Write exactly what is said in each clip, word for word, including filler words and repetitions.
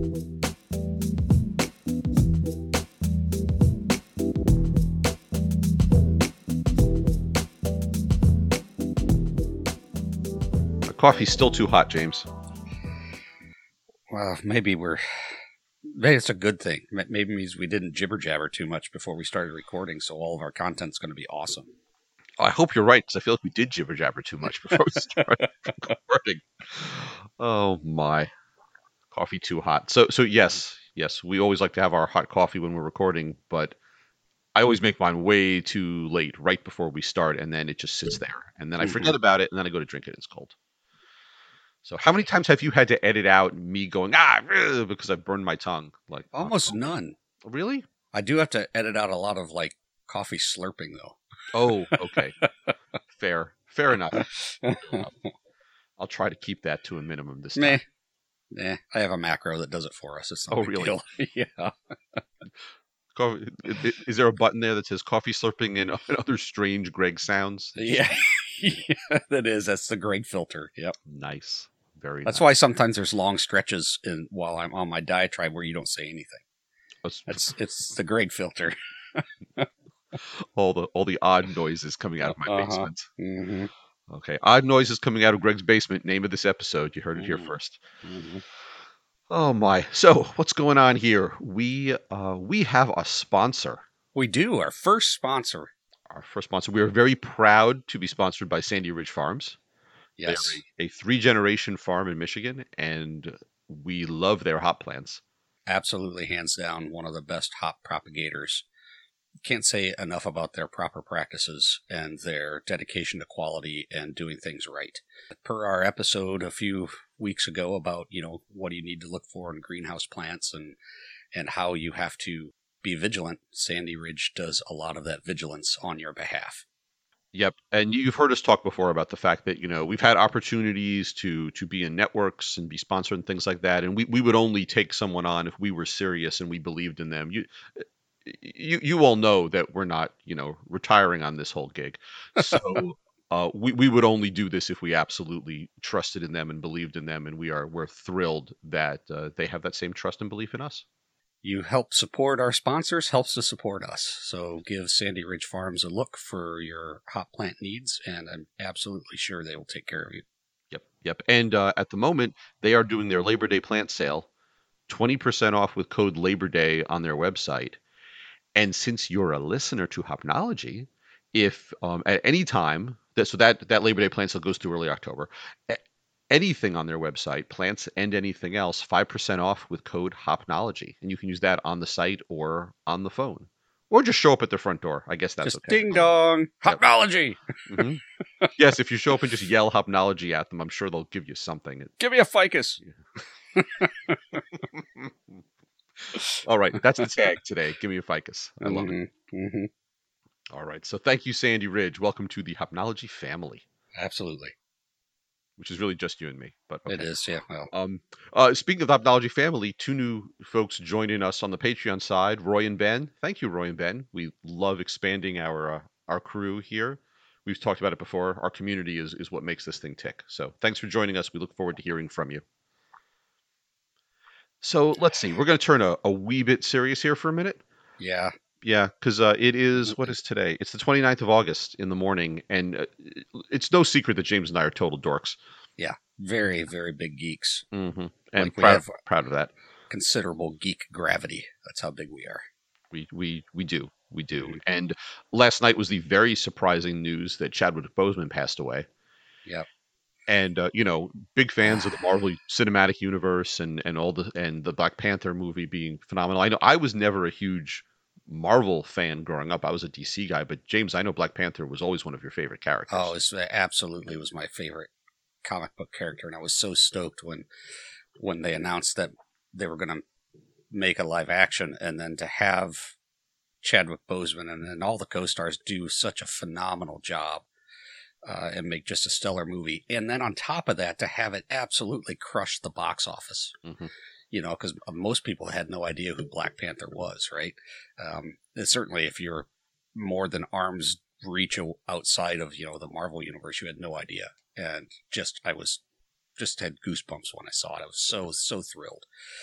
The coffee's still too hot, James. Well, maybe we're... Maybe it's a good thing. Maybe it means we didn't jibber-jabber too much before we started recording, so all of our content's going to be awesome. I hope you're right, because I feel like we did jibber-jabber too much before we started recording. Oh, my. Coffee too hot. So, so yes, yes, we always like to have our hot coffee when we're recording, but I always make mine way too late, right before we start, and then it just sits there. And then I forget about it, and then I go to drink it, and it's cold. So how many times have you had to edit out me going, ah, because I burned my tongue? Like Almost none. Really? I do have to edit out a lot of, like, coffee slurping, though. Oh, okay. Fair. Fair enough. I'll try to keep that to a minimum this time. Meh. Eh, I have a macro that does it for us. It's not oh, a big really? deal. Yeah. Coffee, is there a button there that says coffee slurping and other strange Greg sounds? Yeah. Yeah, that is. That's the Greg filter. Yep. Nice. Very That's nice. why sometimes there's long stretches in while I'm on my diatribe where you don't say anything. That's, It's it's the Greg filter. all the all the odd noises coming out of my Uh-huh. basement. Mm-hmm. Okay, odd noises coming out of Greg's basement. Name of this episode. You heard it here Mhm. first. Mm-hmm. Oh my! So what's going on here? We uh, we have a sponsor. We do. Our first sponsor. Our first sponsor. We are very proud to be sponsored by Sandy Ridge Farms. Yes. They're a, a three-generation farm in Michigan, and we love their hop plants. Absolutely, hands down, one of the best hop propagators. Can't say enough about their proper practices and their dedication to quality and doing things right. Per our episode a few weeks ago about, you know, what do you need to look for in greenhouse plants and, and how you have to be vigilant, Sandy Ridge does a lot of that vigilance on your behalf. Yep, and you've heard us talk before about the fact that, you know, we've had opportunities to to be in networks and be sponsored and things like that, and we, we would only take someone on if we were serious and we believed in them. You you you all know that we're not, you know, retiring on this whole gig. So uh, we we would only do this if we absolutely trusted in them and believed in them, and we are we're thrilled that uh, they have that same trust and belief in us. You help support our sponsors, helps to support us. So give Sandy Ridge Farms a look for your hop plant needs, and I'm absolutely sure they will take care of you. Yep, yep. And uh, at the moment, they are doing their Labor Day plant sale, twenty percent off with code Labor Day on their website. And since you're a listener to Hopnology, if um, at any time, that, so that, that Labor Day plant sale goes through early October, a- anything on their website, plants and anything else, five percent off with code Hopnology. And you can use that on the site or on the phone. Or just show up at their front door. I guess that's Just okay. ding dong, Yep. Hopnology. hmm Yes, if you show up and just yell Hopnology at them, I'm sure they'll give you something. Give me a ficus. All right, that's the tag today. Give me a ficus. I love it. Mm-hmm. Mm-hmm. All right, so thank you, Sandy Ridge. Welcome to the Hopnology family, Absolutely. which is really just you and me. But okay. It is, yeah. Well, Um, uh, speaking of the Hopnology family, two new folks joining us on the Patreon side, Roy and Ben. Thank you, Roy and Ben. We love expanding our uh, our crew here. We've talked about it before. Our community is is what makes this thing tick. So thanks for joining us. We look forward to hearing from you. So let's see. We're going to turn a, a wee bit serious here for a minute. yeah. Yeah, because uh, it is, what is today? It's the twenty-ninth of August in the morning, and uh, it's no secret that James and I are total dorks. Yeah. Very, very big geeks. Mm-hmm. And Like we proud, have- proud of that. Considerable geek gravity. That's how big we are. We we we do. We do. Mhm. And last night was the very surprising news that Chadwick Boseman passed away. Yep. And uh, you know, big fans of the Marvel Cinematic Universe and and all the and the Black Panther movie being phenomenal. I know I was never a huge Marvel fan growing up. I was a D C guy, but James, I know Black Panther was always one of your favorite characters. Oh, it absolutely was my favorite comic book character, and I was so stoked when when they announced that they were going to make a live action, and then to have Chadwick Boseman and, and all the co-stars do such a phenomenal job uh, and make just a stellar movie. And then on top of that, to have it absolutely crush the box office. Mm-hmm. You know, because most people had no idea who Black Panther was, right? Um, and certainly if you're more than arm's reach outside of, you know, the Marvel universe, you had no idea. And just, I was, just had goosebumps when I saw it. I was so, so thrilled.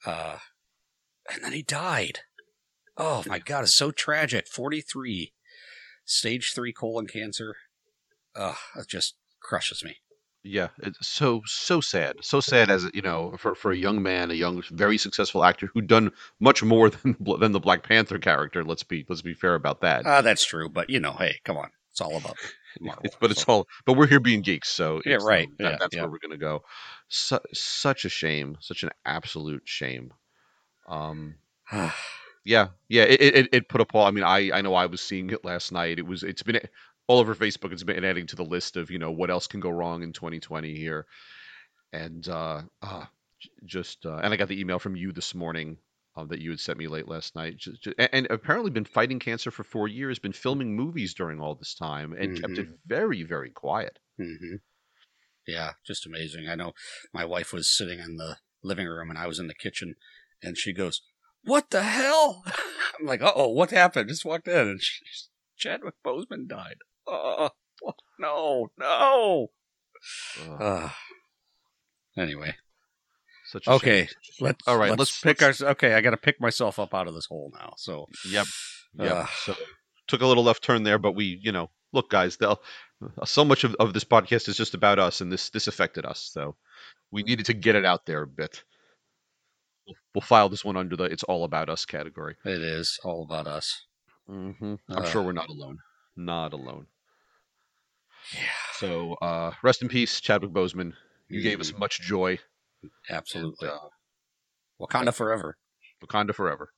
Uh, and then he died. Oh my God, it's so tragic. forty-three, stage three colon cancer. Oh, it just crushes me. Yeah, it's so so sad, so sad as you know for for a young man, a young, very successful actor who'd done much more than than the Black Panther character. Let's be let's be fair about that. Uh, that's true, but you know, hey, come on, it's all about Marvel. It's, but so. it's all. But we're here being geeks, so Yeah, it's, right. that, Yeah, that's yeah. where we're gonna go. Su- such a shame, such an absolute shame. Um, yeah, yeah. It, it it put a pall. I mean, I I know I was seeing it last night. It was it's been all over Facebook. It's been adding to the list of you know what else can go wrong in twenty twenty here. And uh, uh j- just uh, and I got the email from you this morning uh, that you had sent me late last night. Just, just, and, and apparently been fighting cancer for four years, been filming movies during all this time, and kept it Mm-hmm. very, very quiet. Mm-hmm. Yeah, just amazing. I know my wife was sitting in the living room and I was in the kitchen, and she goes, "What the hell?" I'm like, "Uh oh, what happened?" Just walked in, and she, Chadwick Boseman died. Oh, no, no. Ugh, Uh, anyway, such a okay, shame. Such a shame. let's All right, let's let's pick let's. our. Okay, I got to pick myself up out of this hole now. So, Yep, yep. uh, So took a little left turn there, but we, you know, look, guys, they'll. So much of, of this podcast is just about us, and this this affected us, so we needed to get it out there a bit. We'll file this one under the "It's all about us" category. it is all about us. hmm I'm Uh, sure we're not alone. Not alone. yeah, So uh, rest in peace, Chadwick Boseman. You gave us mhm, much joy, and absolutely. uh, Wakanda forever. Wakanda forever.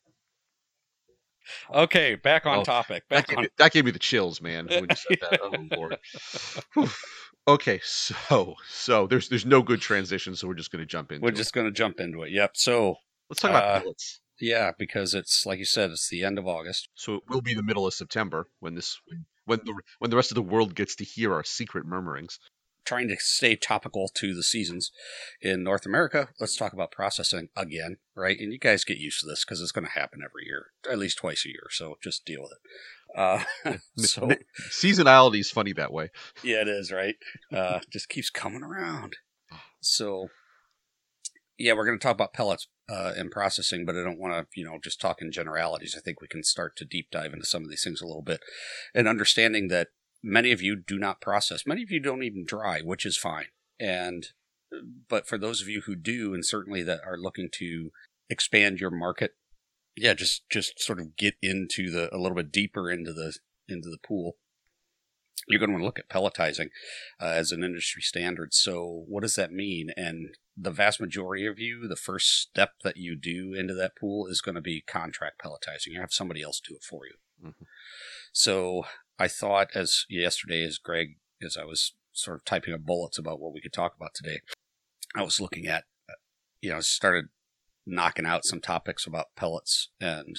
Okay, back on Oh, topic. that Back gave on. me, that gave me the chills, man. When you said that, oh lord. Whew. Okay, so so there's there's no good transition, so we're just gonna jump We're into it. just going to jump into it. Yep. So, Let's talk about uh, pellets. yeah, because it's like you said, it's the end of August. So it will be the middle of September when this when, when the when the rest of the world gets to hear our secret murmurings. Trying to stay topical to the seasons in North America. Let's talk about processing again, right? And you guys get used to this because it's going to happen every year, at least twice a year. So just deal with it. Uh, so Seasonality is funny that way. yeah, it is, right? Uh, just keeps coming around. So yeah, we're going to talk about pellets uh, and processing, but I don't want to, you know, just talk in generalities. I think we can start to deep dive into some of these things a little bit, and understanding that many of you do not process. Many of you don't even dry, which is fine. And but for those of you who do, and certainly that are looking to expand your market, yeah, just just sort of get into the a little bit deeper into the into the pool. You're going to want to look at pelletizing uh, as an industry standard. So what does that mean? And the vast majority of you, the first step that you do into that pool is going to be contract pelletizing. You have somebody else do it for you. Mhm. So I thought as yesterday, as Greg, as I was sort of typing up bullets about what we could talk about today, I was looking at, you know, started knocking out some topics about pellets, and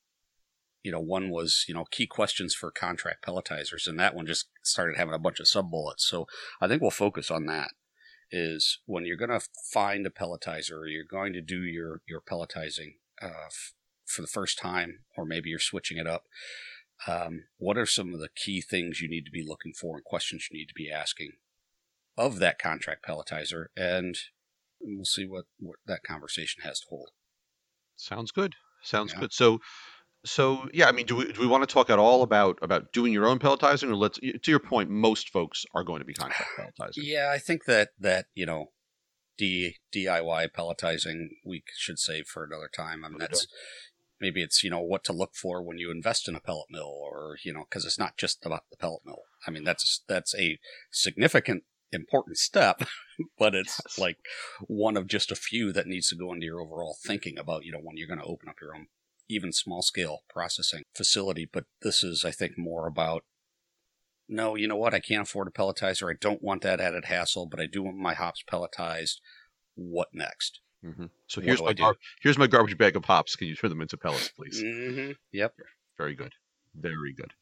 you know, one was, you know, key questions for contract pelletizers, and that one just started having a bunch of sub bullets. So I think we'll focus on that. Is when you're going to find a pelletizer, or you're going to do your your pelletizing uh, f- for the first time, or maybe you're switching it up. Um, what are some of the key things you need to be looking for and questions you need to be asking of that contract pelletizer? And we'll see what, what that conversation has to hold. Sounds good. Sounds Yeah. good. So so yeah, I mean, do we do we want to talk at all about about doing your own pelletizing, or let's to your point, most folks are going to be contract pelletizing. Yeah, I think that, that you know, D, DIY pelletizing, we should save for another time. I mean, that's maybe it's, you know, what to look for when you invest in a pellet mill, or, you know, because it's not just about the pellet mill. I mean, that's that's a significant, important step, but it's Yes. like one of just a few that needs to go into your overall thinking about, you know, when you're going to open up your own, even small scale processing facility. But this is, I think, more about, no, you know what, I can't afford a pelletizer. I don't want that added hassle, but I do want my hops pelletized. What next? hmm So What here's do my I do? gar- here's my garbage bag of hops. Can you turn them into pellets, please? Mm-hmm. Yep. Very good. Very good.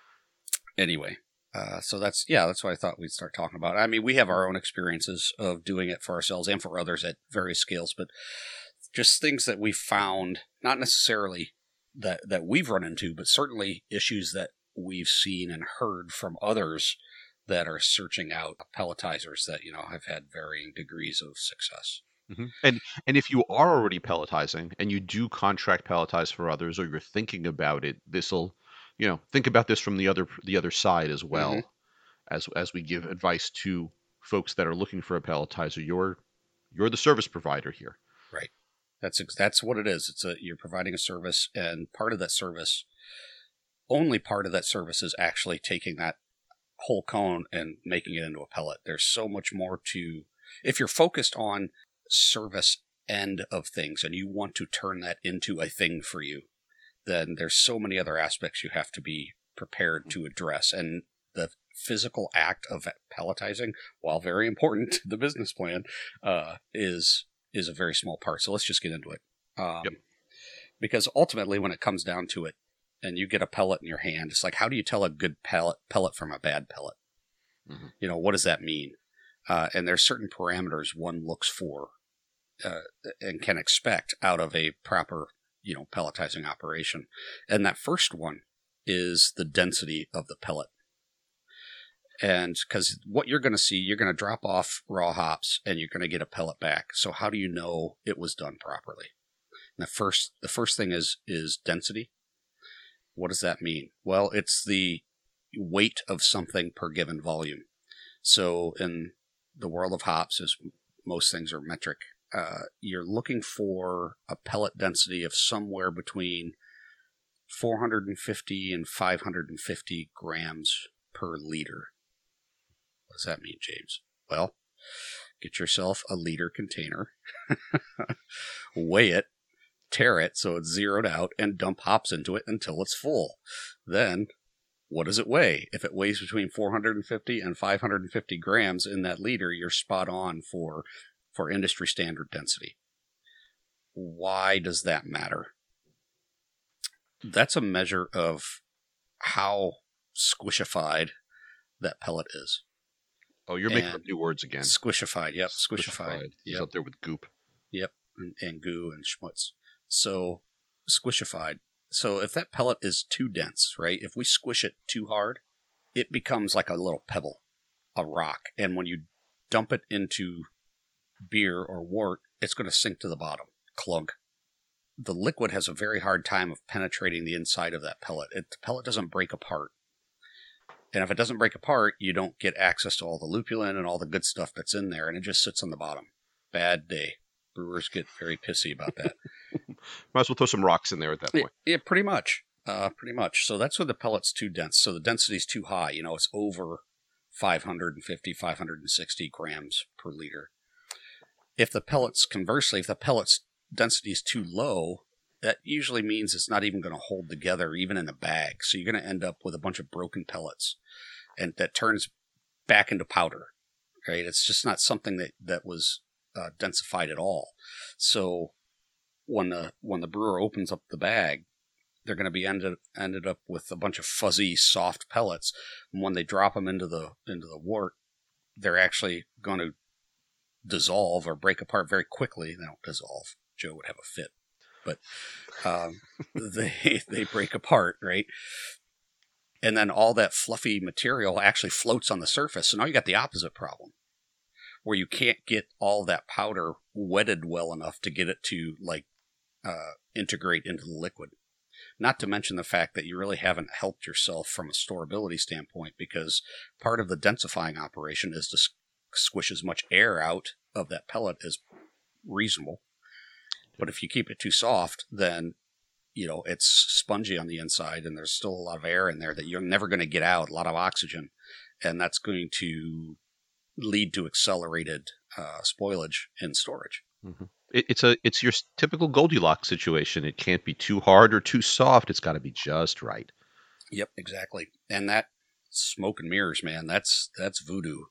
Anyway, uh, so that's, yeah, that's what I thought we'd start talking about. I mean, we have our own experiences of doing it for ourselves and for others at various scales, but just things that we found, not necessarily that, that we've run into, but certainly issues that we've seen and heard from others that are searching out pelletizers that, you know, have had varying degrees of success. hmm And and if you are already pelletizing and you do contract pelletize for others, or you're thinking about it, this'll, you know, think about this from the other the other side as Hmm. well, as as we give advice to folks that are looking for a pelletizer. You're you're the service provider here. Right. That's ex- that's what it is. It's a you're providing a service, and part of that service, only part of that service, is actually taking that whole cone and making it into a pellet. There's so much more to, if you're focused on service end of things and you want to turn that into a thing for you, then there's so many other aspects you have to be prepared to address. And the physical act of pelletizing, while very important to the business plan, uh, is is a very small part. So let's just get into it. Um, Yep. because ultimately, when it comes down to it, and you get a pellet in your hand, it's like, how do you tell a good pellet pellet from a bad pellet? hmm You know, what does that mean? Uh, and there's certain parameters one looks for uh, and can expect out of a proper, you know, pelletizing operation. And that first one is the density of the pellet. And because what you're going to see, you're going to drop off raw hops and you're going to get a pellet back. So how do you know it was done properly? And the first, the first thing is is density. What does that mean? Well, it's the weight of something per given volume. So in the world of hops, as most things are metric, uh, you're looking for a pellet density of somewhere between four hundred fifty and five hundred fifty grams per liter. What does that mean, James? Well, get yourself a liter container, weigh it, tear it so it's zeroed out, and dump hops into it until it's full. Then, what does it weigh? If it weighs between four hundred fifty and five hundred fifty grams in that liter, you're spot on for, for industry standard density. Why does that matter? That's a measure of how squishified that pellet is. Oh, you're making up And new words again. squishified, yep, squishified. Squishified. He's Yep, up there with goop. yep, and, and goo and schmutz. So, squishified. So, if that pellet is too dense, right, if we squish it too hard, it becomes like a little pebble, a rock. And when you dump it into beer or wort, it's going to sink to the bottom, clunk. The liquid has a very hard time of penetrating the inside of that pellet. It, the pellet doesn't break apart. And if it doesn't break apart, you don't get access to all the lupulin and all the good stuff that's in there, and it just sits on the bottom. Bad day. Brewers get very pissy about that. Might as well throw some rocks in there at that Yeah, point. yeah, pretty much. Uh, pretty much. So that's when the pellet's too dense. So the density's too high. You know, it's over five hundred fifty, five hundred sixty grams per liter. If the pellets, conversely, if the pellet's density is too low, that usually means it's not even going to hold together, even in a bag. So you're going to end up with a bunch of broken pellets, and that turns back into powder. Right? It's just not something that that was uh, densified at all. So when the when the brewer opens up the bag, they're going to be ended ended up with a bunch of fuzzy, soft pellets. And when they drop them into the into the wort, they're actually going to dissolve or break apart very quickly. They don't dissolve. Joe would have a fit, but um, they they break apart, right? And then all that fluffy material actually floats on the surface. So now you got the opposite problem, where you can't get all that powder wetted well enough to get it to like uh, integrate into the liquid. Not to mention the fact that you really haven't helped yourself from a storability standpoint, because part of the densifying operation is to squish as much air out of that pellet as reasonable. But if you keep it too soft, then you know it's spongy on the inside, and there's still a lot of air in there that you're never going to get out, a lot of oxygen, and that's going to lead to accelerated uh, spoilage in storage. Mm-hmm. It, it's a it's your typical Goldilocks situation. It can't be too hard or too soft. It's got to be just right. Yep, exactly. And that smoke and mirrors, man, that's that's voodoo.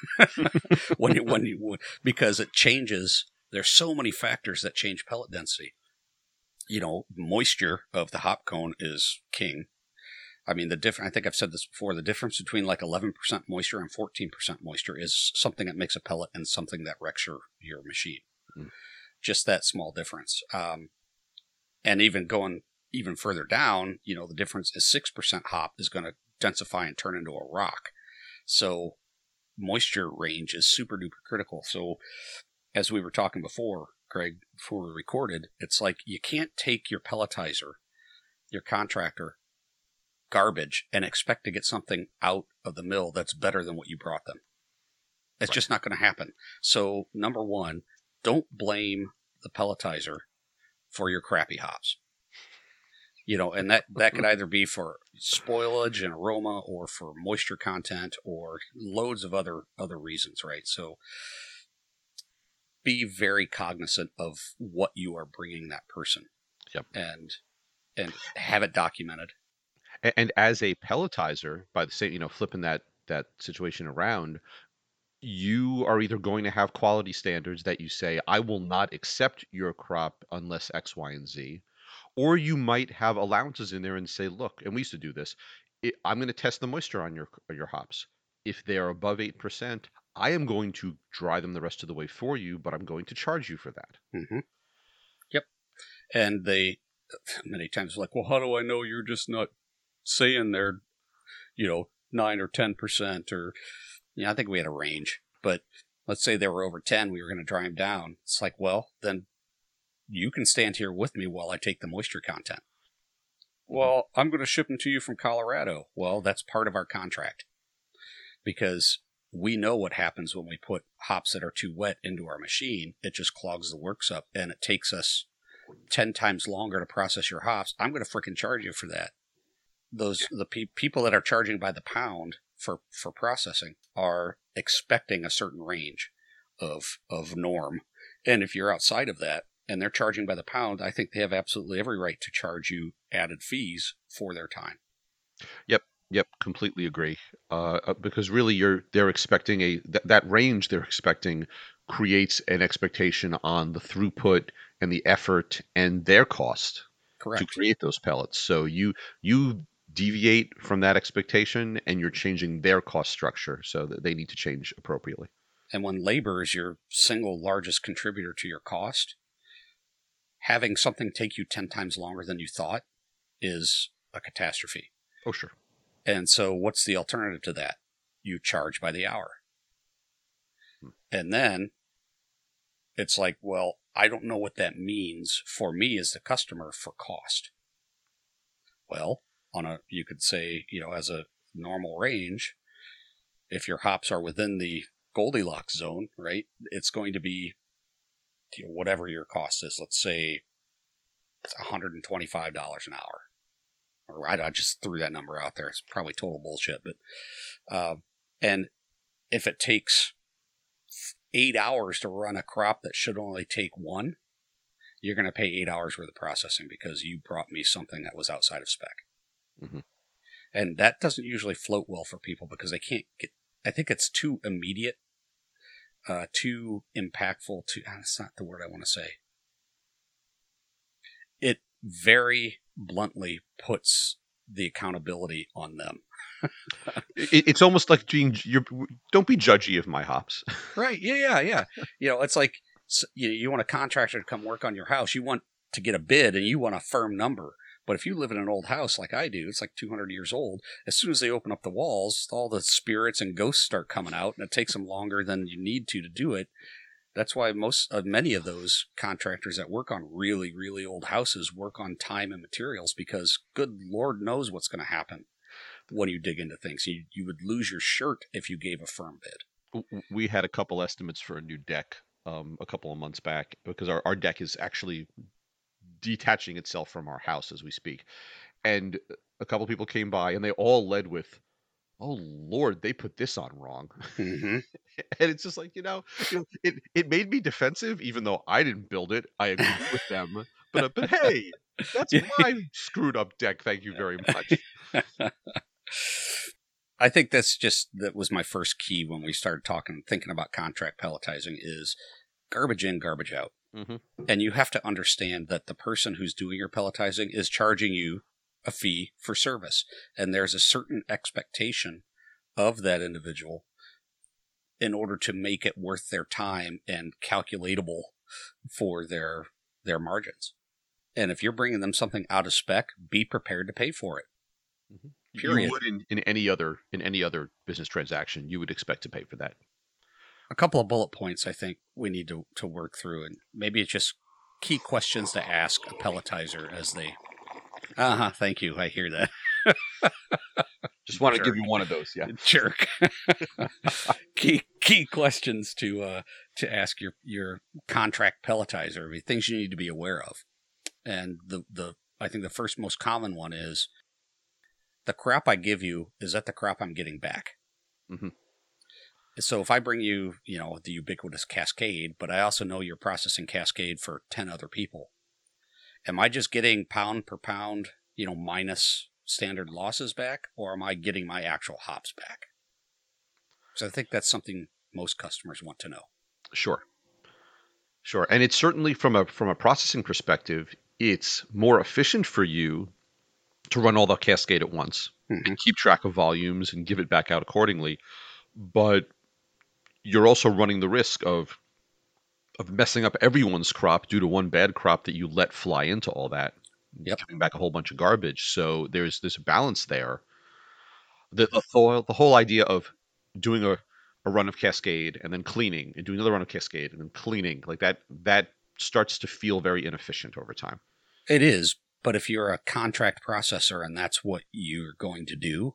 when you, when you because it changes. There's so many factors that change pellet density. You know, moisture of the hop cone is king. I mean, the difference, I think I've said this before, the difference between like eleven percent moisture and fourteen percent moisture is something that makes a pellet and something that wrecks your, your machine. Mm. Just that small difference. Um, and even going even further down, you know, the difference is six percent hop is going to densify and turn into a rock. So moisture range is super duper critical. So as we were talking before, Craig, before we recorded, it's like you can't take your pelletizer, your contractor, garbage and expect to get something out of the mill that's better than what you brought them. It's right. just not going to happen. So, number one, don't blame the pelletizer for your crappy hops. You know, and that, that could either be for spoilage and aroma or for moisture content or loads of other, other reasons, right? So be very cognizant of what you are bringing that person. Yep. And, and have it documented. And, and as a pelletizer, by the same, you know, flipping that, that situation around, you are either going to have quality standards that you say, I will not accept your crop unless X, Y, and Z. Or you might have allowances in there and say, look, and we used to do this, it, I'm going to test the moisture on your your hops. If they are above eight percent, I am going to dry them the rest of the way for you, but I'm going to charge you for that. Mm-hmm. Yep. And they, many times, like, well, how do I know you're just not saying they're, you know, nine or ten percent or, you know, I think we had a range, but let's say they were over ten, we were going to dry them down. It's like, well, then you can stand here with me while I take the moisture content. Well, I'm going to ship them to you from Colorado. Well, that's part of our contract because we know what happens when we put hops that are too wet into our machine. It just clogs the works up and it takes us ten times longer to process your hops. I'm going to frickin' charge you for that. Those, the pe- people that are charging by the pound for, for processing are expecting a certain range of, of norm. And if you're outside of that, and they're charging by the pound, I think they have absolutely every right to charge you added fees for their time. Yep, yep, completely agree. Uh, because really, you're they're expecting a th- that range they're expecting creates an expectation on the throughput and the effort and their cost Correct. to create those pellets. So you you deviate from that expectation, and you're changing their cost structure, so that they need to change appropriately. And when labor is your single largest contributor to your cost, having something take you ten times longer than you thought is a catastrophe. Oh, sure. And so what's the alternative to that? You charge by the hour. Hmm. And then it's like, well, I don't know what that means for me as the customer for cost. Well, on a, you could say, you know, as a normal range, if your hops are within the Goldilocks zone, right, it's going to be, you know, whatever your cost is. Let's say it's one hundred twenty-five dollars an hour. Or I, I just threw that number out there. It's probably total bullshit. But uh, and if it takes eight hours to run a crop that should only take one, you're going to pay eight hours worth of processing because you brought me something that was outside of spec. Mm-hmm. And that doesn't usually float well for people because they can't get, I think it's too immediate, uh, too impactful, too, that's not the word I want to say. It very bluntly puts the accountability on them. it, it's almost like being, you're, don't be judgy of my hops. Right. Yeah, yeah, yeah. You know, it's like, you, you want a contractor to come work on your house. You want to get a bid and you want a firm number. But if you live in an old house like I do, it's like two hundred years old. As soon as they open up the walls, all the spirits and ghosts start coming out, and it takes them longer than you need to to do it. That's why most, uh, many of those contractors that work on really, really old houses work on time and materials because good Lord knows what's going to happen when you dig into things. You, you would lose your shirt if you gave a firm bid. We had a couple estimates for a new deck um, a couple of months back because our, our deck is actually detaching itself from our house as we speak. And a couple people came by and they all led with, oh Lord, they put this on wrong. Mm-hmm. And it's just like, you know, you know, it, it made me defensive, even though I didn't build it. I agree with them. But, but hey, that's my screwed up deck. Thank you very much. I think that's just, that was my first key when we started talking, thinking about contract pelletizing is garbage in, garbage out. Mm-hmm. And you have to understand that the person who's doing your pelletizing is charging you a fee for service. And there's a certain expectation of that individual in order to make it worth their time and calculatable for their, their margins. And if you're bringing them something out of spec, be prepared to pay for it. Mm-hmm. Period. You would in, in any other, in any other business transaction, you would expect to pay for that. a couple of bullet points I think we need to, to work through, and maybe it's just key questions to ask a pelletizer as they. Uh huh. Thank you. I hear that. Just want to Jerk. give you one of those, yeah. Jerk. key key questions to uh, to ask your your contract pelletizer. I mean, things you need to be aware of, and the the I think the first most common one is the crop I give you. Is that the crop I'm getting back? Mm-hmm. So if I bring you, you know, the ubiquitous Cascade, but I also know you're processing Cascade for ten other people, am I just getting pound per pound, you know, minus standard losses back, or am I getting my actual hops back? So I think that's something most customers want to know. Sure. Sure. And it's certainly from a from a processing perspective, it's more efficient for you to run all the Cascade at once, Mm-hmm. and keep track of volumes and give it back out accordingly. But you're also running the risk of of messing up everyone's crop due to one bad crop that you let fly into all that, Yep. coming back a whole bunch of garbage. So there's this balance there. The the whole, the whole idea of doing a, a run of Cascade and then cleaning and doing another run of Cascade and then cleaning, like that that starts to feel very inefficient over time. It is, but if you're a contract processor and that's what you're going to do,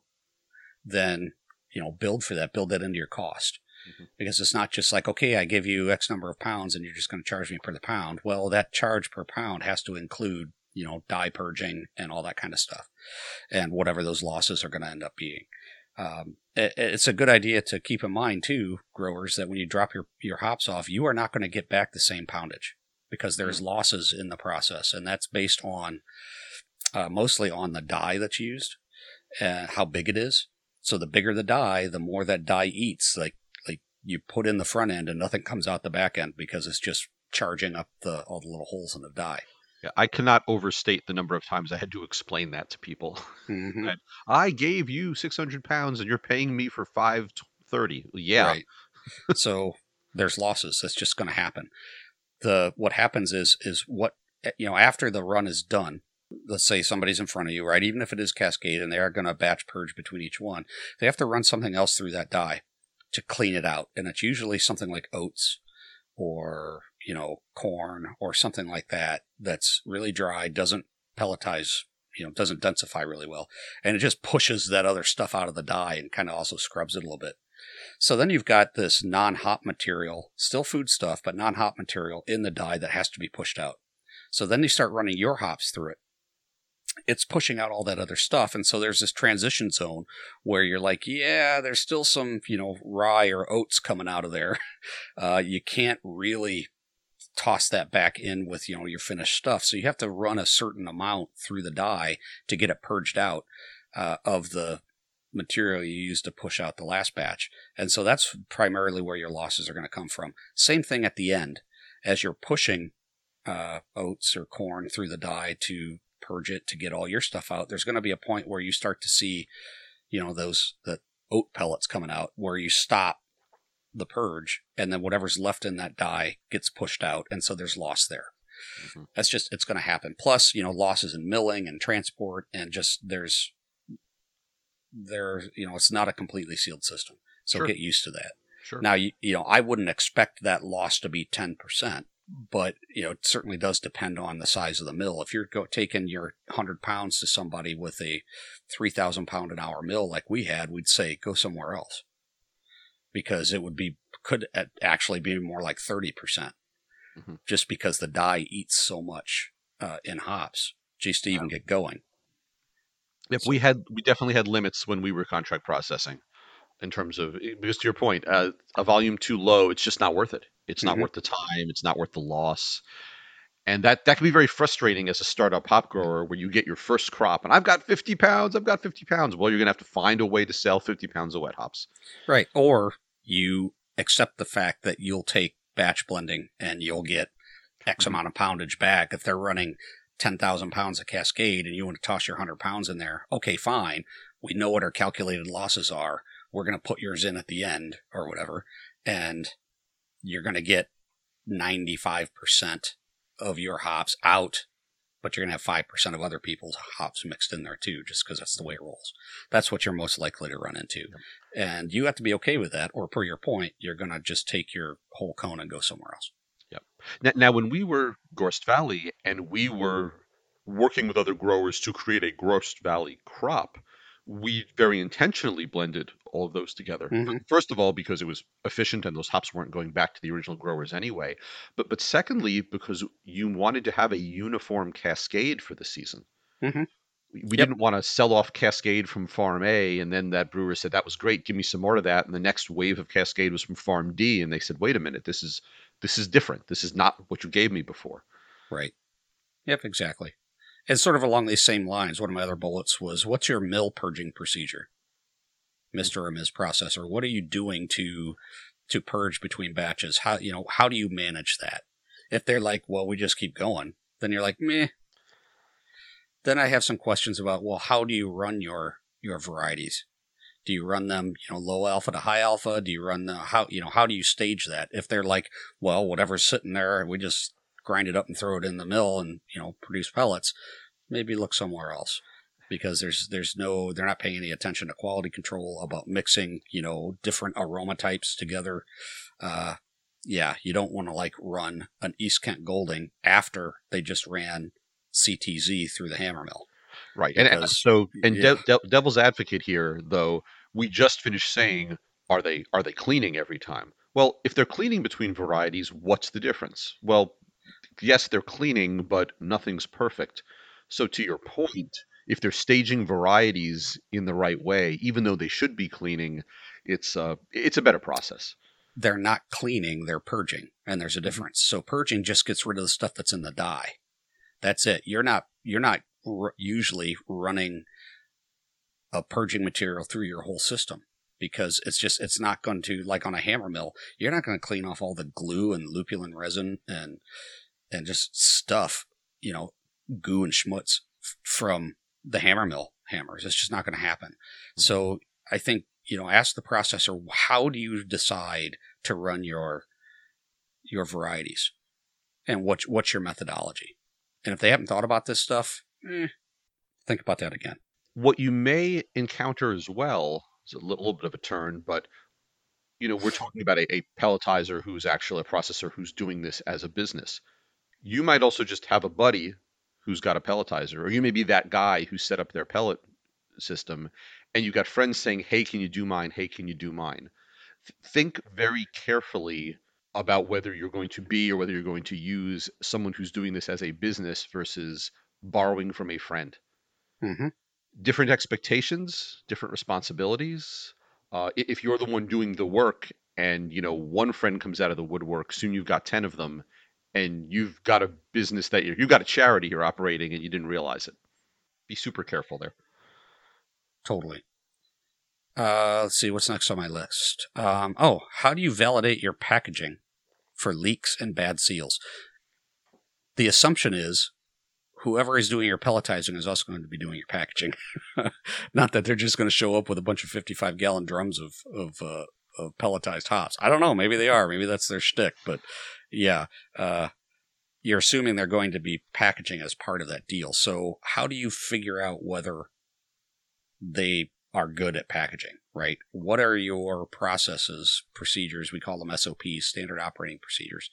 then, you know, build for that, build that into your cost. Mm-hmm. Because it's not just like, okay, I give you X number of pounds and you're just going to charge me per the pound. Well, that charge per pound has to include, you know, dye purging and all that kind of stuff, and whatever those losses are going to end up being. Um, it, it's a good idea to keep in mind too, growers, that when you drop your, your hops off, you are not going to get back the same poundage, because there's mm-hmm. losses in the process, and that's based on uh, mostly on the dye that's used and how big it is. So the bigger the dye, the more that dye eats. Like like you put in the front end and nothing comes out the back end because it's just charging up the all the little holes in the dye. Yeah, I cannot overstate the number of times I had to explain that to people. Mm-hmm. That I gave you six hundred pounds and you're paying me for five thirty. Yeah. Right. So there's losses. That's just going to happen. The what happens is is what, you know, after the run is done, let's say somebody's in front of you, right? Even if it is Cascade and they are going to batch purge between each one, they have to run something else through that dye to clean it out. And it's usually something like oats or, you know, corn or something like that that's really dry, doesn't pelletize, you know, doesn't densify really well. And it just pushes that other stuff out of the dye and kind of also scrubs it a little bit. So then you've got this non-hop material, still food stuff, but non-hop material in the dye that has to be pushed out. So then you start running your hops through it. It's pushing out all that other stuff. And so there's this transition zone where you're like, yeah, there's still some, you know, rye or oats coming out of there. Uh, you can't really toss that back in with, you know, your finished stuff. So you have to run a certain amount through the dye to get it purged out uh, of the material you used to push out the last batch. And so that's primarily where your losses are going to come from. Same thing at the end. As you're pushing uh, oats or corn through the dye to purge it, to get all your stuff out, there's going to be a point where you start to see, you know, those the oat pellets coming out, where you stop the purge and then whatever's left in that dye gets pushed out, and so there's loss there. Mm-hmm. That's just, it's going to happen. Plus, you know, losses in milling and transport, and just there's there you know, it's not a completely sealed system, so sure. Get used to that. Sure. Now, you, you know, I wouldn't expect that loss to be ten percent. But, you know, it certainly does depend on the size of the mill. If you're go, taking your one hundred pounds to somebody with a three thousand pound an hour mill like we had, we'd say go somewhere else. Because it would be, could actually be more like thirty percent. Mm-hmm. Just because the dye eats so much uh, in hops just to even wow. get going. Yep, so. we had, we definitely had limits when we were contract processing. In terms of, because to your point, uh, a volume too low, it's just not worth it. It's not mm-hmm. worth the time. It's not worth the loss. And that, that can be very frustrating as a startup hop grower, where you get your first crop and I've got fifty pounds, I've got fifty pounds. Well, you're going to have to find a way to sell fifty pounds of wet hops. Right. Or you accept the fact that you'll take batch blending and you'll get X mm-hmm. amount of poundage back. If they're running ten thousand pounds of Cascade and you want to toss your one hundred pounds in there, okay, fine. We know what our calculated losses are. We're going to put yours in at the end or whatever, and you're going to get ninety-five percent of your hops out but you're going to have five percent of other people's hops mixed in there too, just because that's the way it rolls. That's what you're most likely to run into. Yep. And you have to be okay with that, or per your point, you're going to just take your whole cone and go somewhere else. Yep. Now, now when we were Gorst Valley and we were working with other growers to create a Gorst Valley crop, we very intentionally blended all of those together. Mm-hmm. First of all, because it was efficient and those hops weren't going back to the original growers anyway. But but secondly, because you wanted to have a uniform Cascade for the season. Mm-hmm. We, we yep. didn't want to sell off Cascade from Farm A, and then that brewer said, that was great, give me some more of that. And the next wave of Cascade was from Farm D, and they said, wait a minute, this is this is different. This is not what you gave me before. Right. Yep, exactly. And sort of along these same lines, one of my other bullets was, what's your mill purging procedure, Mister or Miz Processor? What are you doing to to purge between batches? How you know how do you manage that? If they're like, well, we just keep going, then you're like, meh. Then I have some questions about, well, how do you run your your varieties? Do you run them, you know, low alpha to high alpha? Do you run the how you know how do you stage that? If they're like, well, whatever's sitting there, we just grind it up and throw it in the mill and, you know, produce pellets, maybe look somewhere else, because there's there's no they're not paying any attention to quality control about mixing, you know, different aroma types together. Uh, yeah, you don't want to like run an East Kent Golding after they just ran C T Z through the hammer mill. Right. Because, and, and so, and yeah. de- de- devil's advocate here, though, we just finished saying, are they are they cleaning every time? Well, if they're cleaning between varieties, what's the difference? Well, yes, they're cleaning, but nothing's perfect. So to your point, if they're staging varieties in the right way, even though they should be cleaning, it's uh, it's a better process. They're not cleaning, they're purging, and there's a difference. So purging just gets rid of the stuff that's in the dye. That's it. You're not you're not r- usually running a purging material through your whole system, because it's just it's not going to, like on a hammer mill, you're not going to clean off all the glue and lupulin resin and and just stuff, you know, goo and schmutz f- from the hammer mill hammers. It's just not going to happen. Mm-hmm. So I think, you know, ask the processor, how do you decide to run your your varieties, and what what's your methodology? And if they haven't thought about this stuff, eh, think about that again. What you may encounter as well is a little, little bit of a turn, but you know, we're talking about a, a pelletizer who's actually a processor who's doing this as a business. You might also just have a buddy who's got a pelletizer, or you may be that guy who set up their pellet system, and you got friends saying, hey, can you do mine? Hey, can you do mine? Th- think very carefully about whether you're going to be or whether you're going to use someone who's doing this as a business versus borrowing from a friend. Mm-hmm. Different expectations, different responsibilities. Uh, if you're the one doing the work and, you know, one friend comes out of the woodwork, soon you've got ten of them, and you've got a business that you're, you've got a charity you're operating and you didn't realize it. Be super careful there. Totally. Uh, let's see, what's next on my list? Um, oh, how do you validate your packaging for leaks and bad seals? The assumption is whoever is doing your pelletizing is also going to be doing your packaging. Not that they're just going to show up with a bunch of fifty-five gallon drums of of, uh, of pelletized hops. I don't know. Maybe they are. Maybe that's their shtick. But yeah, uh, you're assuming they're going to be packaging as part of that deal. So how do you figure out whether they are good at packaging, right? What are your processes, procedures, we call them S O Ps, standard operating procedures,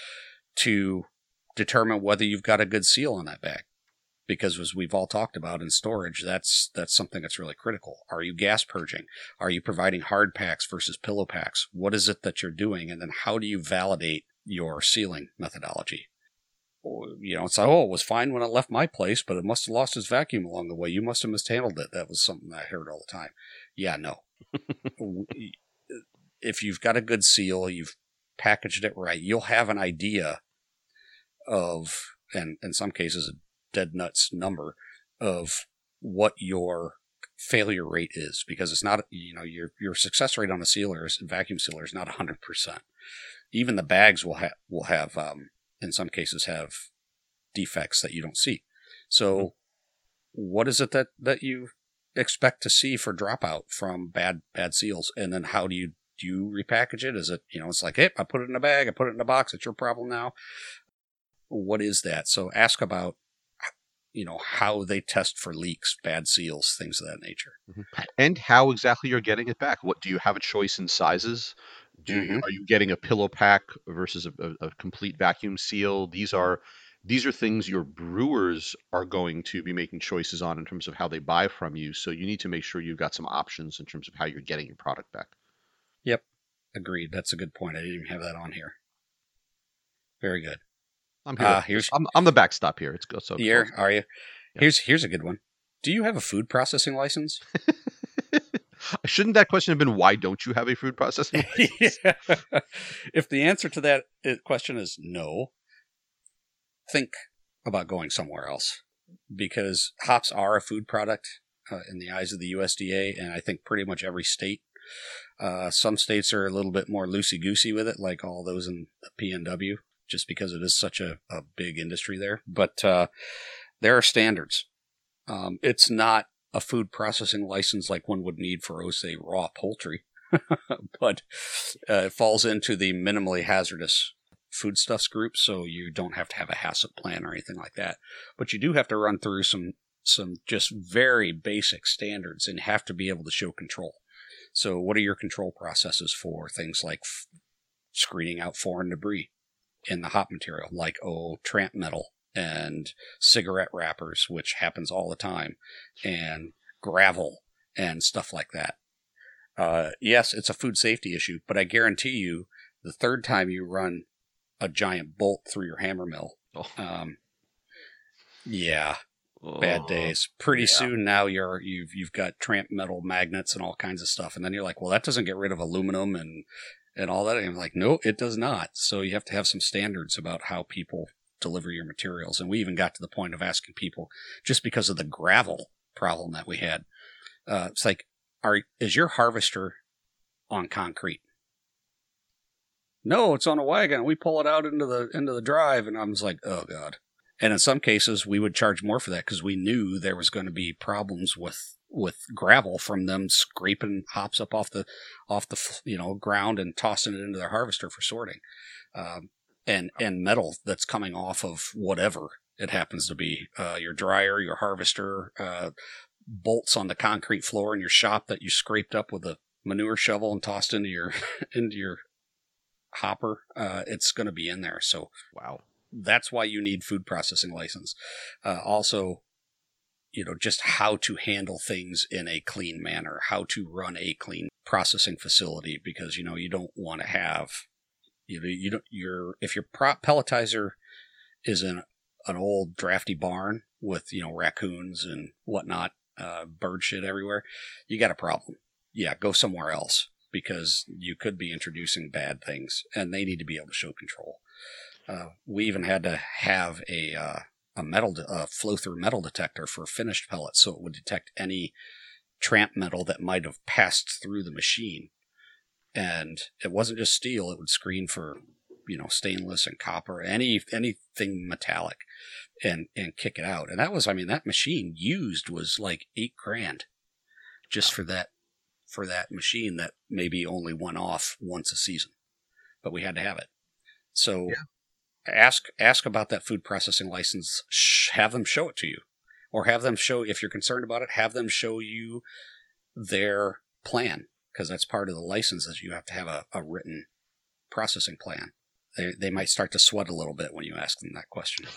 to determine whether you've got a good seal on that bag? Because as we've all talked about in storage, that's that's something that's really critical. Are you gas purging? Are you providing hard packs versus pillow packs? What is it that you're doing? And then how do you validate your sealing methodology? You know, it's like, oh, it was fine when it left my place, but it must have lost its vacuum along the way. You must have mishandled it. That was something I heard all the time. Yeah, no. If you've got a good seal, you've packaged it right, you'll have an idea of, and in some cases, a dead nuts number of what your failure rate is, because it's not, you know, your your success rate on a sealer, is, vacuum sealer, is not one hundred percent. Even the bags will have will have um, in some cases have defects that you don't see. So what is it that, that you expect to see for dropout from bad bad seals? And then how do you do you repackage it? Is it, you know, it's like, hey, I put it in a bag, I put it in a box, it's your problem now. What is that? So ask about you know, how they test for leaks, bad seals, things of that nature. Mhm. And how exactly you're getting it back. What do you have a choice in sizes? Do you, Mm-hmm. are you getting a pillow pack versus a, a, a complete vacuum seal? These are these are things your brewers are going to be making choices on in terms of how they buy from you. So you need to make sure you've got some options in terms of how you're getting your product back. Yep. Agreed. That's a good point. I didn't even have that on here. Very good. I'm here. Uh, To, here's I'm I'm the backstop here. It's go so. so here. Are you? yeah. Here's here's a good one. Do you have a food processing license? Shouldn't that question have been why don't you have a food processing license? Yeah. If the answer to that uh, question is no, think about going somewhere else, because hops are a food product uh, in the eyes of the U S D A, and I think pretty much every state. Uh, some states are a little bit more loosey goosey with it, like all those in the P N W, just because it is such a, a big industry there. But uh, there are standards. Um, it's not a food processing license like one would need for, oh, say, raw poultry, but uh, it falls into the minimally hazardous foodstuffs group, so you don't have to have a HACCP plan or anything like that. But you do have to run through some some just very basic standards and have to be able to show control. So what are your control processes for things like f- screening out foreign debris in the hop material, like, oh, tramp metal and cigarette wrappers, which happens all the time, and gravel and stuff like that. Uh, yes, it's a food safety issue, but I guarantee you the third time you run a giant bolt through your hammer mill, Oh, um, yeah, oh, bad days. Pretty yeah. soon now you're you've you've got tramp metal magnets and all kinds of stuff, and then you're like, well, that doesn't get rid of aluminum and and all that. And I'm like, no, it does not. So you have to have some standards about how people deliver your materials. And we even got to the point of asking people, just because of the gravel problem that we had, uh, it's like, are is your harvester on concrete? No, it's on a wagon. We pull it out into the into the drive, and I was like, oh god. And in some cases, we would charge more for that because we knew there was going to be problems with with gravel from them scraping hops up off the off the you know ground and tossing it into their harvester for sorting, um, and and metal that's coming off of whatever it happens to be, uh, your dryer, your harvester, uh, bolts on the concrete floor in your shop that you scraped up with a manure shovel and tossed into your into your hopper. Uh, it's going to be in there. So Wow. that's why you need food processing license. Uh, also, you know, just how to handle things in a clean manner, how to run a clean processing facility, because, you know, you don't want to have, you know, you don't, your, if your prop pelletizer is in an old drafty barn with, you know, raccoons and whatnot, uh, bird shit everywhere, you got a problem. Yeah, go somewhere else, because you could be introducing bad things, and they need to be able to show control. Uh, we even had to have a uh, a metal de- uh, flow through metal detector for finished pellets, so it would detect any tramp metal that might have passed through the machine. And it wasn't just steel; it would screen for, you know, stainless and copper, any anything metallic, and and kick it out. And that was, I mean, that machine used was like eight grand just for that for that machine that maybe only went off once a season, but we had to have it. So. Yeah. Ask ask about that food processing license. Sh- have them show it to you, or have them show, if you're concerned about it, have them show you their plan, because that's part of the license, is you have to have a, a written processing plan. They they might start to sweat a little bit when you ask them that question.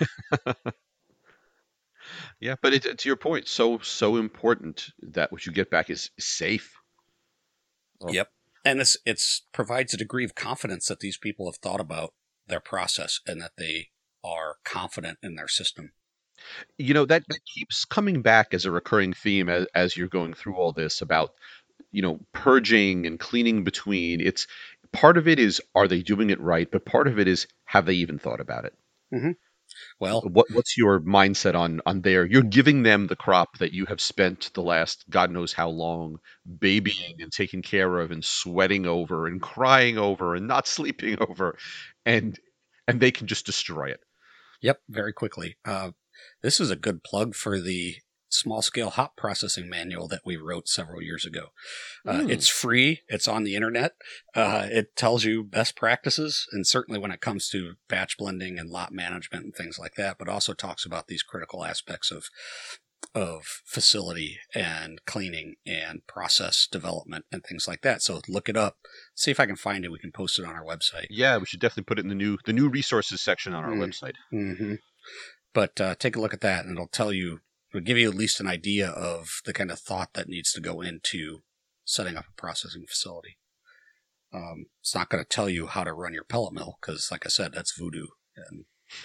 Yeah, but it, to your point, so so important that what you get back is safe. Oh. Yep, and it's it's provides a degree of confidence that these people have thought about their process and that they are confident in their system. You know, that, that keeps coming back as a recurring theme as, as you're going through all this about, you know, purging and cleaning between. It's part of it is, are they doing it right? But part of it is, have they even thought about it? Mm-hmm. Well, What what's your mindset on on there? You're giving them the crop that you have spent the last God knows how long babying and taking care of and sweating over and crying over and not sleeping over, and and they can just destroy it. yep, very quickly. Uh, this is a good plug for the small scale hop processing manual that we wrote several years ago. Uh, Mm. It's free. It's on the internet. Uh, it tells you best practices, and certainly when it comes to batch blending and lot management and things like that, but also talks about these critical aspects of of facility and cleaning and process development and things like that. So look it up. See if I can find it. We can post it on our website. Yeah, we should definitely put it in the new the new resources section on our Mm. website. Mm-hmm. But uh, take a look at that, and it'll tell you, it'll give you at least an idea of the kind of thought that needs to go into setting up a processing facility. Um, it's not going to tell you how to run your pellet mill because, like I said, that's voodoo. And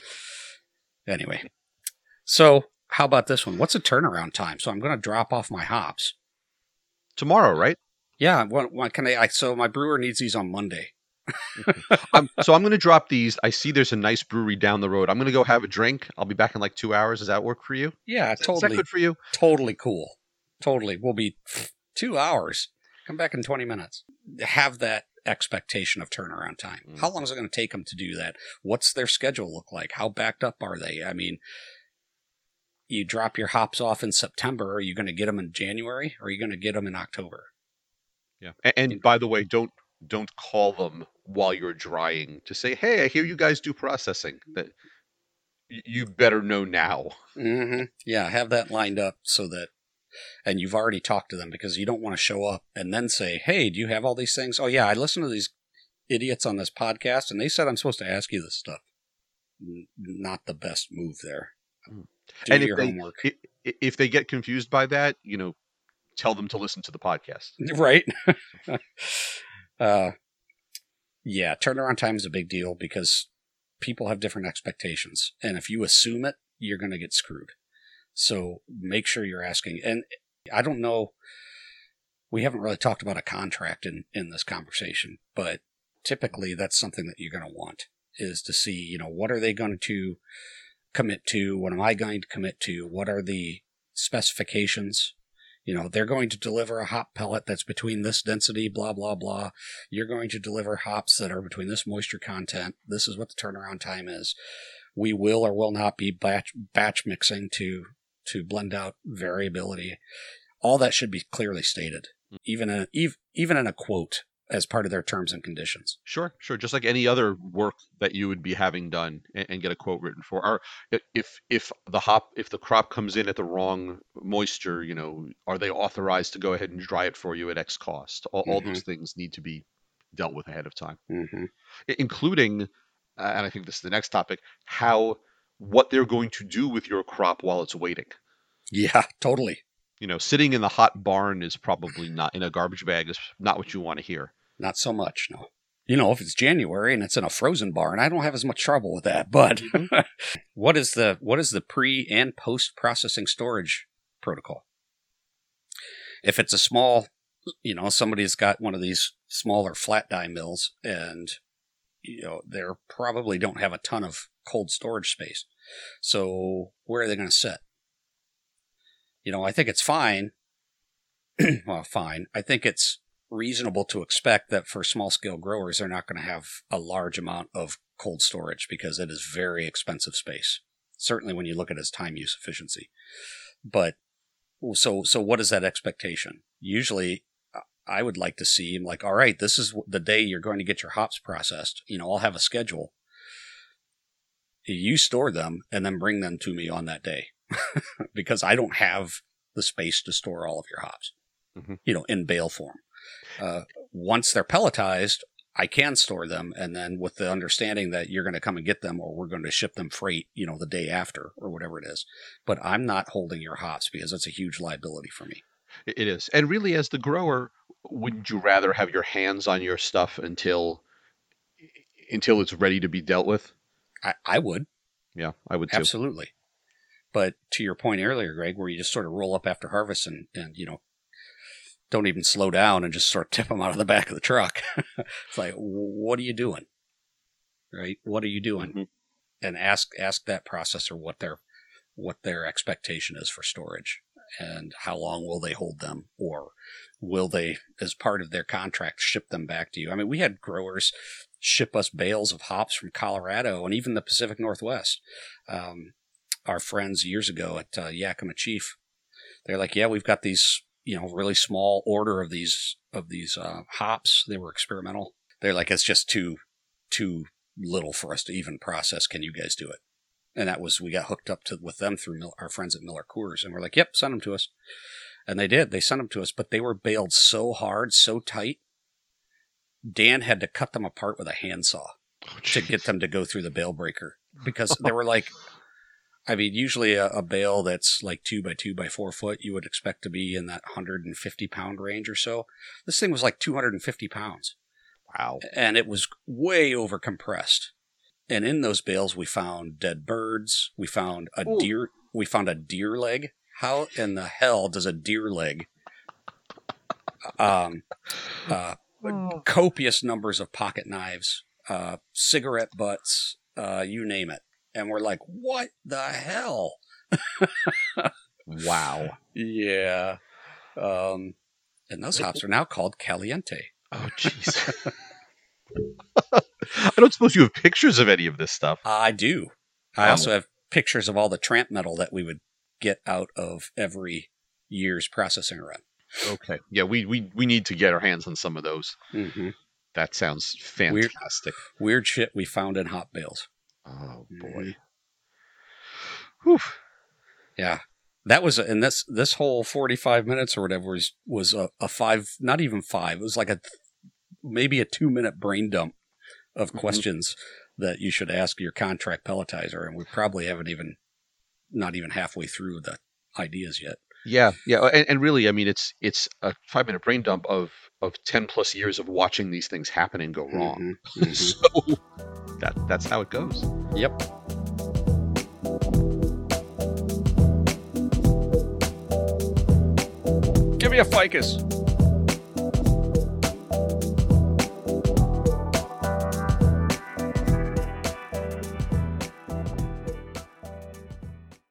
anyway, so how about this one? What's a turnaround time? So I'm going to drop off my hops. Tomorrow, right? Yeah, what, what can I, I? So my brewer needs these on Monday. um, so I'm going to drop these. I see there's a nice brewery down the road. I'm going to go have a drink. I'll be back in like two hours. Does that work for you? Yeah, Is that- totally. Is that good for you? Totally cool. Totally. We'll be two hours. Come back in twenty minutes. Have that expectation of turnaround time. Mm. How long is it going to take them to do that? What's their schedule look like? How backed up are they? I mean, you drop your hops off in September. Are you going to get them in January? Or are you going to get them in October? Yeah. And, and by the way, don't don't call them while you're drying to say, "Hey, I hear you guys do processing." That y- you better know now. Mm-hmm. Yeah, have that lined up so that, and you've already talked to them, because you don't want to show up and then say, "Hey, do you have all these things?" "Oh yeah, I listened to these idiots on this podcast and they said I'm supposed to ask you this stuff." N- Not the best move there. Mm. Do And if your they- homework. I- i- If they get confused by that, you know, tell them to listen to the podcast. Right? uh, yeah, turnaround time is a big deal because people have different expectations. And if you assume it, you're going to get screwed. So make sure you're asking. And I don't know, we haven't really talked about a contract in, in this conversation, but typically that's something that you're going to want, is to see, you know, what are they going to commit to? What am I going to commit to? What are the specifications? You know, they're going to deliver a hop pellet that's between this density, blah, blah, blah. You're going to deliver hops that are between this moisture content. This is what the turnaround time is. We will or will not be batch, batch mixing to, to blend out variability. All that should be clearly stated, even in, ev- even in a quote as part of their terms and conditions. Sure, sure. Just like any other work that you would be having done and, and get a quote written for. Or i- if if the hop if the crop comes in at the wrong moisture, you know, are they authorized to go ahead and dry it for you at X cost? All, all Mhm. those things need to be dealt with ahead of time, Mm-hmm. I- including, uh, and I think this is the next topic, how what they're going to do with your crop while it's waiting. Yeah, totally. You know, sitting in the hot barn is probably not in a garbage bag is not what you want to hear. Not so much, no. You know, if it's January and it's in a frozen barn, I don't have as much trouble with that. But what is the what is the pre and post processing storage protocol? If it's a small, you know, somebody's got one of these smaller flat die mills, and you know, they probably don't have a ton of cold storage space. So where are they going to sit? You know, I think it's fine. Well, fine. I think it's reasonable to expect that for small scale growers, they're not going to have a large amount of cold storage because it is very expensive space. Certainly when you look at its time use efficiency. But so, so what is that expectation? Usually I would like to see like, all right, this is the day you're going to get your hops processed. You know, I'll have a schedule. You store them and then bring them to me on that day because I don't have the space to store all of your hops, Mhm. you know, in bale form. Uh, once they're pelletized, I can store them. And then with the understanding that you're going to come and get them, or we're going to ship them freight, you know, the day after or whatever it is. But I'm not holding your hops because that's a huge liability for me. It it is. And really, as the grower, wouldn't you rather have your hands on your stuff until until it's ready to be dealt with? I, I would. Yeah, I would too. Absolutely. But to your point earlier, Greg, where you just sort of roll up after harvest and, and you know, don't even slow down and just sort of tip them out of the back of the truck. It's like, what are you doing? Right? What are you doing? Mhm. And ask ask that processor what their what their expectation is for storage and how long will they hold them, or will they, as part of their contract, ship them back to you? I mean, we had growers ship us bales of hops from Colorado and even the Pacific Northwest. Um, our friends years ago at uh, Yakima Chief They're like, yeah, we've got these, you know, really small order of these of these uh, hops. They were experimental. They're like, it's just too too little for us to even process. Can you guys do it? And that was, we got hooked up to with them through Mil- our friends at Miller Coors, and we're like, yep, send them to us. And they did. They sent them to us, but they were baled so hard, so tight. Dan had to cut them apart with a handsaw Oh, to jeez. get them to go through the bale breaker, because they were like, I mean, usually a, a bale that's like two by two by four foot, you would expect to be in that one hundred fifty pound range or so. This thing was like two hundred fifty pounds, Wow. and it was way over compressed. And in those bales, we found dead birds. We found a Ooh. deer. We found a deer leg. How in the hell does a deer leg? Um, uh, copious numbers of pocket knives, uh, cigarette butts, uh, you name it. And we're like, what the hell? Wow. Yeah. Um, and those hops are now called Caliente. Oh, jeez. I don't suppose you have pictures of any of this stuff. I do. I Oh. also have pictures of all the tramp metal that we would get out of every year's processing run. Okay. Yeah, we, we, we need to get our hands on some of those. Mm-hmm. That sounds fantastic. Weird shit we found in hop bales. Oh, boy. Mhm. Whew. Yeah. That was, and this, this whole forty-five minutes or whatever was, was a, a five, not even five. It was like a, maybe a two minute brain dump of Mhm. questions that you should ask your contract pelletizer. And we probably haven't even, not even halfway through the ideas yet. Yeah, yeah, and, and really, I mean, it's it's a five minute brain dump of of ten plus years of watching these things happen and go wrong. Mhm, mhm. So that that's how it goes. Yep. Give me a ficus.